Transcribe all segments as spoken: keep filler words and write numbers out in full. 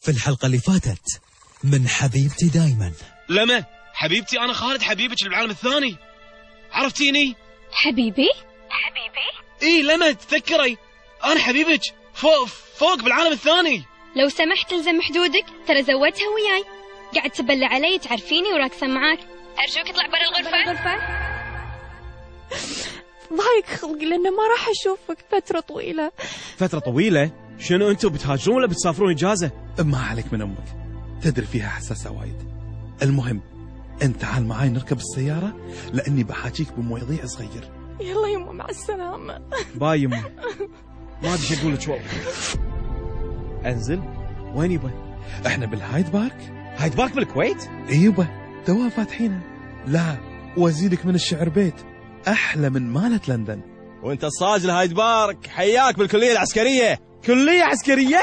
في الحلقة اللي فاتت من حبيبتي دايما. لما حبيبتي أنا خالد حبيبك اللي بالعالم الثاني، عرفتيني؟ حبيبي حبيبي إيه لما تذكري أنا حبيبك فوق فوق بالعالم الثاني. لو سمحت الزم حدودك، ترى زودتها وياي، قاعد تبلع علي تعرفيني وراكسه معاك، أرجوك اطلع برا الغرفة. ضايق خلقي لأنه ما راح أشوفك فترة طويلة. فترة طويلة؟ شنو أنتوا بتهاجرون ولا بتسافرون إجازة؟ ما عليك من أمك، تدري فيها حساسة وايد. المهم أنت تعال معاي نركب السيارة لأني بحاجيك بمواضيع صغير. يلا يمه مع السلامة. باي يمه. ما أدري شو أقول لك. شو أنزل؟ وين يبا؟ إحنا بالهايد بارك. هايد بارك بالكويت؟ أيوبا توا فاتحينه. لا وأزيدك من الشعر بيت أحلى من مالة لندن. وأنت الصاج الهايد بارك، حياك بالكلية العسكرية. كلية عسكرية؟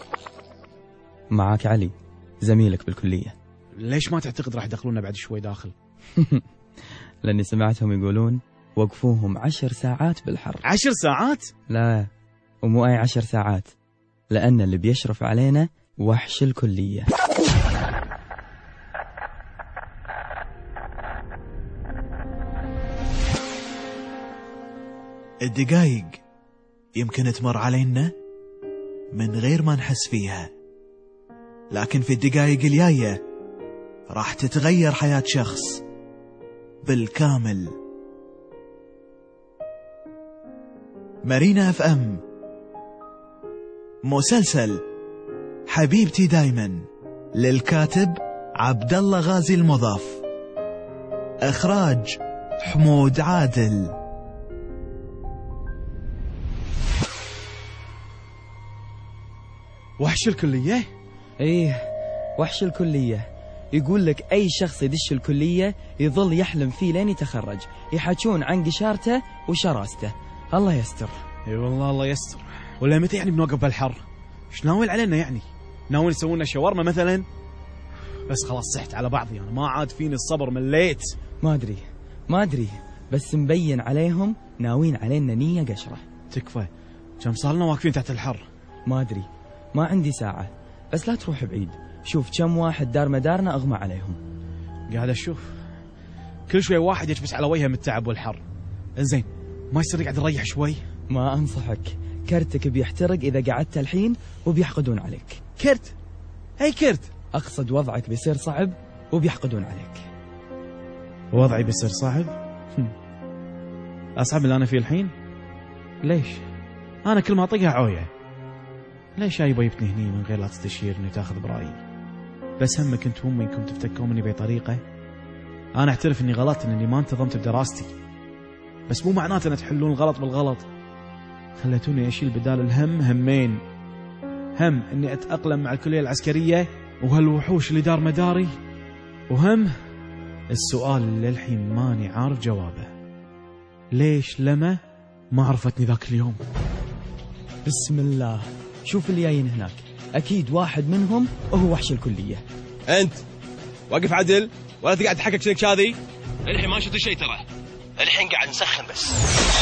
معاك علي زميلك بالكلية. ليش ما تعتقد راح يدخلونا بعد شوي داخل؟ لأني سمعتهم يقولون وقفوهم عشر ساعات بالحر. عشر ساعات؟ لا ومو أي عشر ساعات، لأن اللي بيشرف علينا وحش الكلية. الدقايق يمكن تمر علينا من غير ما نحس فيها، لكن في الدقايق الجاية راح تتغير حياة شخص بالكامل. مارينا اف ام، مسلسل حبيبتي دايما، للكاتب عبد الله غازي المضاف، اخراج حمود عادل. وحش الكلية؟ ايه وحش الكلية. يقول لك أي شخص يدش الكلية يظل يحلم فيه لين يتخرج، يحكون عن قشارته وشراسته. الله يستر. اي والله الله يستر. ولا متى يعني بنوقف بالحر؟ ايش ناوي علينا يعني؟ ناوي يسوون شاورما مثلا؟ بس خلاص صحت على بعضي انا، ما عاد فيني الصبر، مليت. ما ادري ما ادري بس مبين عليهم ناويين علينا نية قشرة. تكفى، كم صار لنا واقفين تحت الحر؟ ما ادري، ما عندي ساعة، بس لا تروح بعيد. شوف كم واحد دار مدارنا اغمى عليهم. قاعد اشوف كل شوي واحد يكبس على وجهه من التعب والحر. انزين ما يصير يقعد يريح شوي؟ ما انصحك، كرتك بيحترق اذا قعدت الحين وبيحقدون عليك. كرت؟ اي كرت؟ اقصد وضعك بيصير صعب وبيحقدون عليك. وضعي بيصير صعب؟ اصعب اللي انا فيه الحين؟ ليش؟ انا كل ما اطقها عويه. ليش يا يبا جبتني هني من غير لا تستشيرني وتاخذ برايي؟ بس همك انت وامي انكم تفتكون مني بطريقه. انا اعترف اني غلطت اني ما انتظمت بدراستي، بس مو معناته ان تحلون الغلط بالغلط. خليتوني اشيل بدال الهم همين، هم اني اتاقلم مع الكليه العسكريه وهالوحوش اللي دار مداري، وهم السؤال اللي الحين ماني عارف جوابه. ليش لما ما عرفتني ذاك اليوم؟ بسم الله، شوف اللي جايين هناك، اكيد واحد منهم وهو وحش الكليه. انت واقف عدل ولا تقعد تحكك شنك هذه؟ الحين ما شفت شيء، ترى الحين قاعد نسخن بس.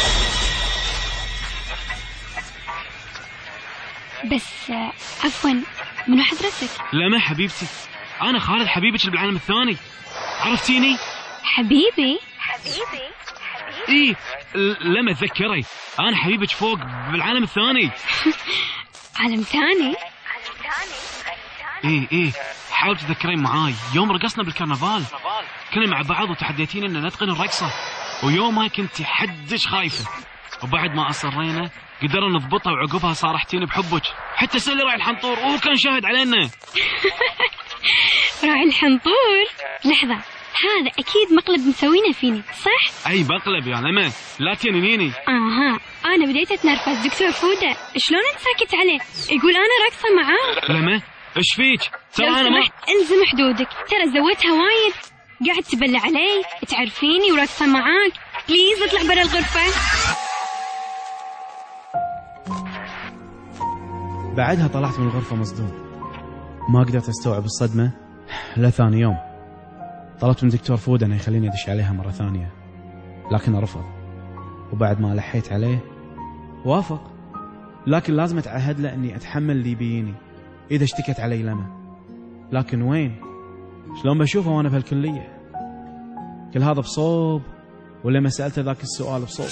بس عفوا، منو حضرتك؟ لما حبيبتي، انا خالد حبيبك اللي بالعالم الثاني، عرفتيني؟ حبيبي حبيبي ايه لما تذكري انا حبيبك فوق بالعالم الثاني. عالم ثاني؟ ايه ايه حاول تذكرين معاي يوم رقصنا بالكرنفال، كنا مع بعض وتحديتين ان نتقن الرقصه، ويوم ما كنت حدش خايفه، وبعد ما اصرينا قدرنا نضبطها، وعقبها صارحتيني بحبك، حتى سلي راعي الحنطور وهو كان شاهد علينا. راعي الحنطور؟ لحظه، هذا اكيد مقلب مسوينه فيني صح؟ اي مقلب يا لما، لا تنينيني. اها انا بديت اتنرفز. دكتور فوده شلون انت ساكت عليه؟ يقول انا راقصه معاه. لما ايش فيك؟ ترى انا ما الزم حدودك، ترى زودتها وايد، قاعد تبلع علي، تعرفيني وراقصه معاك، بليز اطلع برا الغرفه. بعدها طلعت من الغرفه مصدوم، ما قدرت استوعب الصدمه. لا ثاني يوم طلبت من دكتور فود انه يخليني ادش عليها مره ثانيه، لكن رفض، وبعد ما لحيت عليه وافق، لكن لازم اتعهد له اني اتحمل اللي بيني، إذا اشتكت علي لما. لكن وين؟ شلون بشوفه وأنا بهالكلية؟ كل هذا بصوب ولا ما سألته ذاك السؤال بصوب؟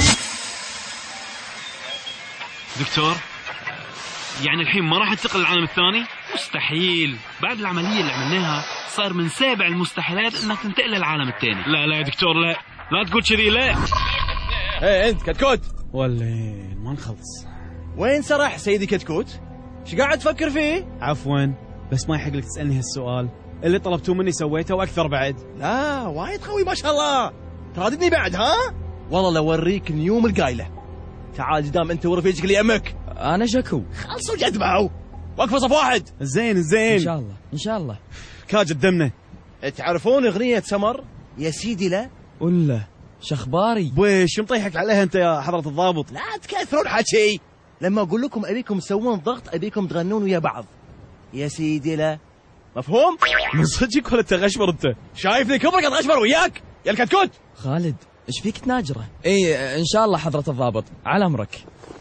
دكتور، يعني الحين ما راح انتقل للعالم الثاني؟ مستحيل، بعد العملية اللي عملناها صار من سابع المستحيلات انك تنتقل للعالم الثاني. لا لا يا دكتور، لا لا تقول كذي، لا. ايه انت كتكوت، ولين ما نخلص. وين سرح سيدي كتكوت؟ ايش قاعد تفكر فيه؟ عفوا، بس ما يحق لك تسألني هالسؤال. اللي طلبتوه مني سويته واكثر بعد. لا وايد قوي ما شاء الله. تراددني بعد ها؟ والله لو اوريك نيوم القايله. تعال قدام انت ورفيجك اللي يمك. انا شكو. خلصوا جد معه. وقفوا صف واحد. زين زين ان شاء الله ان شاء الله. كاج قدمنا. تعرفون اغنيه سمر يا سيدي؟ لا ولا شخباري بويش مطيحك عليها انت يا حضرة الضابط؟ لا تكثرون حكي. لما اقول لكم ابيكم تسوون ضغط ابيكم تغنون ويا بعض. يا سيدي لا. مفهوم؟ من صدقك ولا تغشمر انت؟ شايفني كبرك اتغشمر وياك يا الكتكوت. خالد ايش فيك تناجره؟ اي ان شاء الله حضرة الضابط، على امرك.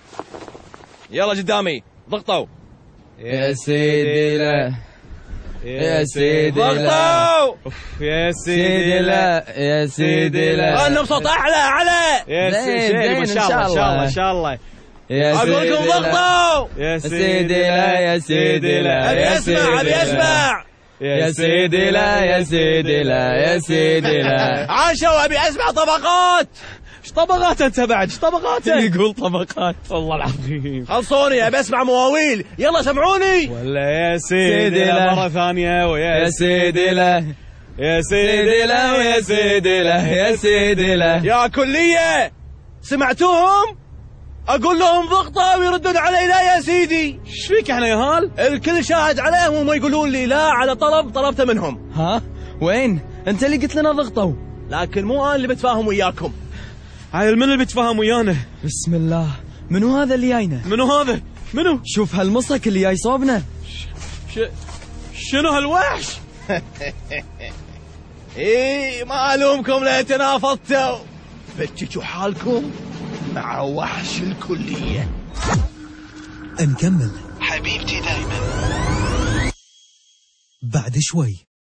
يلا قدامي ضغطوا. يا سيدي لا يا سيدي لا ضغطوا. يا سيدي لا يا سيدي لا. غنوا بصوت اعلى اعلى. يا سيدي ما شاء الله ان شاء الله ان شاء الله. يا اقول لكم ضغطوا. يا سيدي لا يا سيدي لا ابي اسمع ابي اسمع. يا سيدي لا يا سيدي لا يا سيدي لا. عاشوا ابي اسمع طبقات. ايش طبقات انت بعد؟ ايش طبقات؟ يقول طبقات. والله العظيم خلصوني ابي اسمع مواويل. يلا سمعوني. ولا يا سيدي لا مرة ثانية. ويا سيدي لا يا سيدي لا ويا سيدي لا يا سيدي لا. يا كلية سمعتوهم؟ اقول لهم ضغطة ويردون علي لا يا سيدي. ايش فيك احنا يا هال؟ الكل شاهد عليهم وما يقولون لي لا على طلب طلبته منهم. ها وين انت اللي قلت لنا ضغطوا؟ لكن مو انا اللي بتفاهم وياكم. عيل من اللي بيتفاهم ويانا؟ بسم الله. منو هذا اللي جاينا؟ منو هذا؟ منو؟ شوف هالمصك اللي جاي صوبنا. ش... شنو هالوحش؟ ايه ما الومكم لا تنافضتوا. فتشوا حالكم مع وحش الكلية. نكمل حبيبتي دايما بعد شوي.